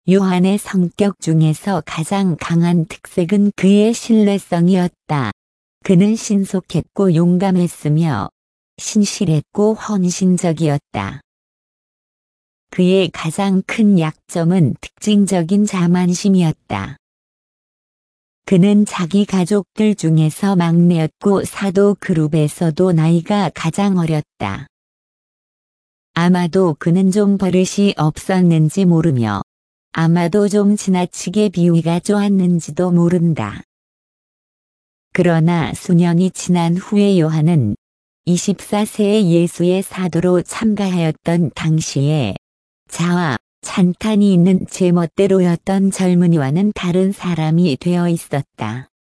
요한의 성격 중에서 가장 강한 특색은 그의 신뢰성이었다. 그는 신속했고 용감했으며 신실했고 헌신적이었다. 그의 가장 큰 약점은 특징적인 자만심이었다. 그는 자기 가족들 중에서 막내였고 사도 그룹에서도 나이가 가장 어렸다. 아마도 그는 좀 버릇이 없었는지 모르며 아마도 좀 지나치게 비위가 좋았는지도 모른다. 그러나 수년이 지난 후에 요한은 24세의 예수의 사도로 참가하였던 당시에 자아, 찬탄이 있는 제멋대로였던 젊은이와는 다른 사람이 되어 있었다.